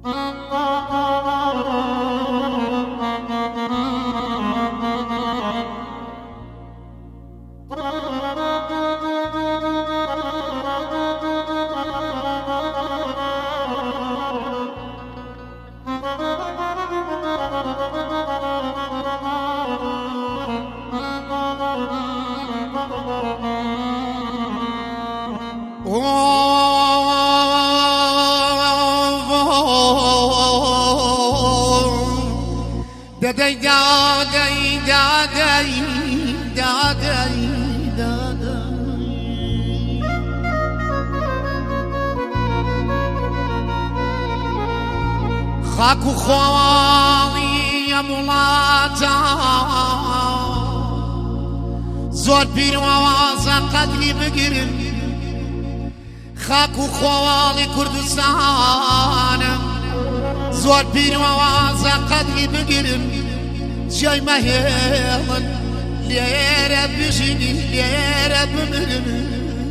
دادی دادی دادی دادی خاک و خوالی امولاتا زور پیر و آوازا قدری بگیرم خاک و خوالی کردستانم زور پیر و آوازا قدری بگیرم جای مهیلن لیره بجینی لیره بمرم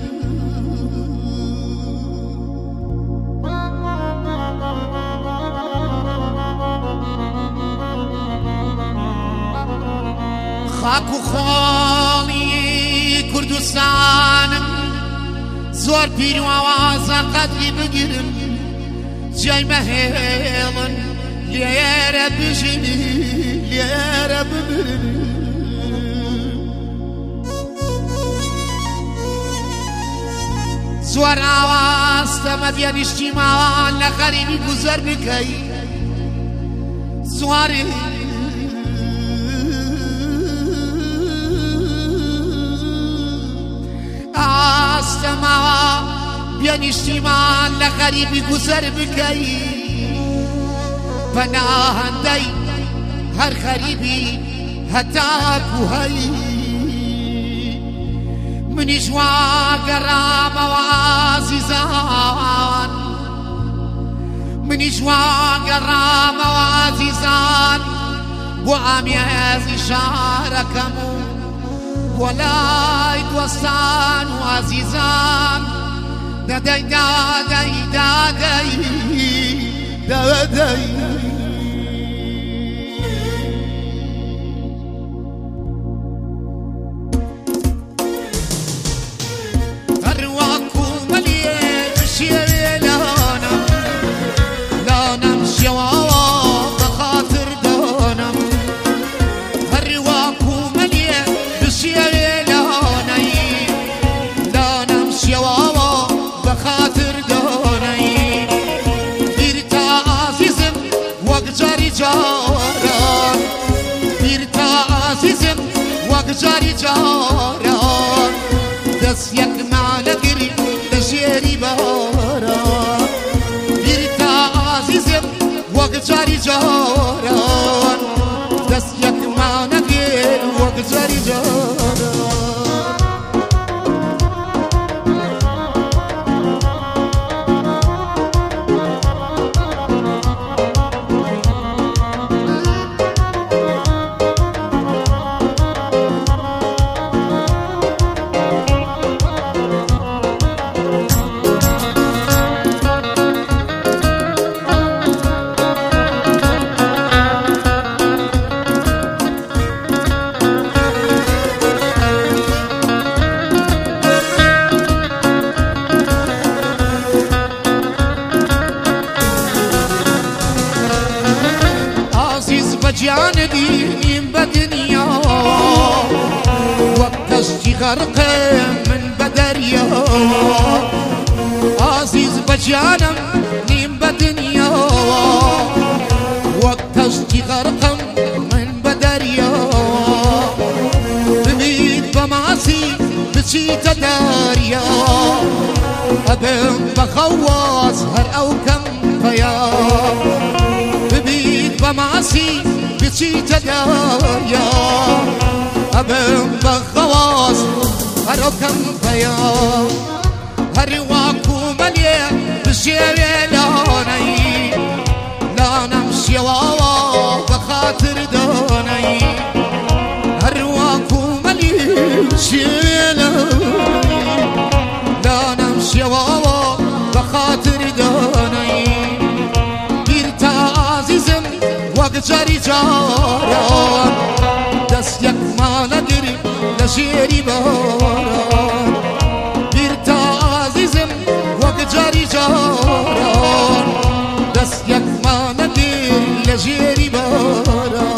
خاک و خالی کردستانم زور پیر و آوازا قدری بگیرم جای مهیلن لیره بجینی لیره بمرم زور آوازتم بیان اجتماعان لغریبی گذر بکی زوری آستما بیان اجتماعان لغریبی گذر بکی پناهندی هر غریبی هتا کوهی منیش واقرام و عزیزان منیش واقرام و عزیزان بو آمیازی شارکمو ولاي دوستان وعزيزان دادي دادي دادي دادي أرواكم مليان شيء لانم لانم شواوا بخاطر دانم أرواكم مليان شيء بخاطر دوني بيرتا عزيزم وقجاري جاران بيرتا عزيزم وقجاري جاران دس يك معلقري لشيري باران بيرتا عزيزم وقجاري جاران دس يك معلقري وقجاري جاران جان دينيم بدنيا وقتشتي غرق من بدريا عزيز بجانم نيم بدنيا وقتشتي غرق من بدريا بميت بمعصي بشيت داريا أبن بخواص هر أو كم فيا بميت بمعصي بشيت داريا أبن بخواص هر أو كم فيا هرواكو مليان بشيري لوني لا نمشي واوا بخاطر دوني هرواكو مليان بشيري لوني لا نمشي واوا بخاطر دوني جاری جاران دست یک ما نگیری لشیری باران بیرتا عزیزم وقت جاری جاران دست یک ما نگیری لشیری باران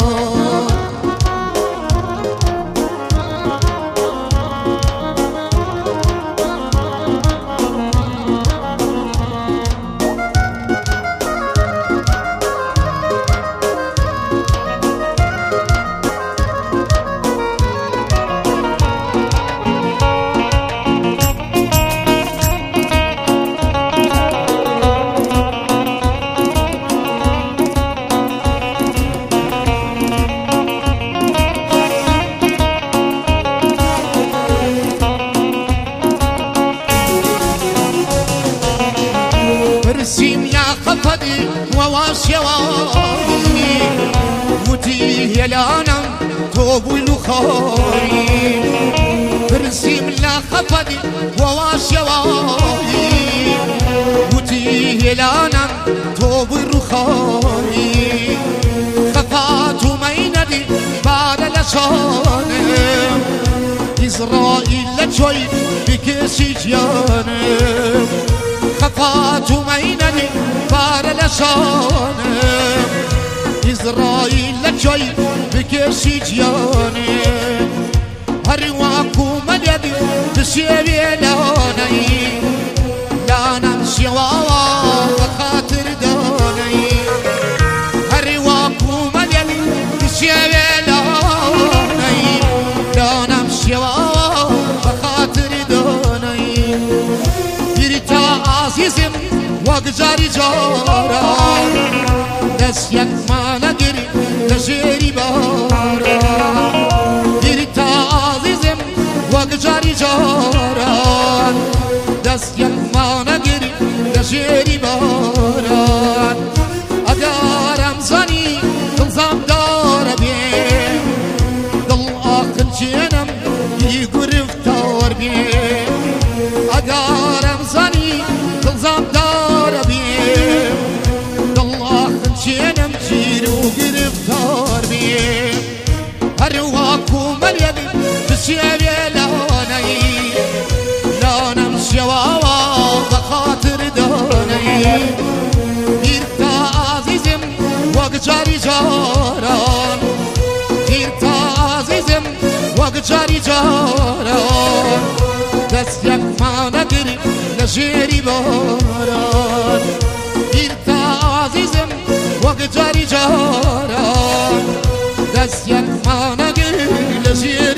برسيم يا خفدي وواش يواري وتيه يلانا توب الخاري برسيم لا خفدي وواش يواري وتيه يلانا توب الخاري خفات ميندي بعد لشانم إسرائيل لجوي بكسي جانم خفات مينني بار لسانم إسرائيل لجوي بكسي جانم هرواكو مليدي بسيبي لاني لانا سيواوا بخاطر داني هرواكو مليدي بسيبي لاني لانا سيواوا بخاطر داني بیرتا عزیزم وقت جاری جاران دست یک ما نگیری لشیری باران بیرتا عزیزم وقت جاری جاران دست یک ما نگیری لشیری باران اگرم زنی دلزم داره بیم دل آخر جنم یه گرفتار بیم اگرم زنی دلزم داره بیم دل آخر جنم جیر و گرفتار بیم هر واکو ملیدی بسیبی لانایی لانم شواوا بخاطر دانایی بیرتا عزیزم وقت جاری جاران بیرتا عزیزم وقت جاری جاران دست یک ما نگیری لشیری باران بیرتا عزیزم وقت جاری جاران دست یک ما نگیری لشیری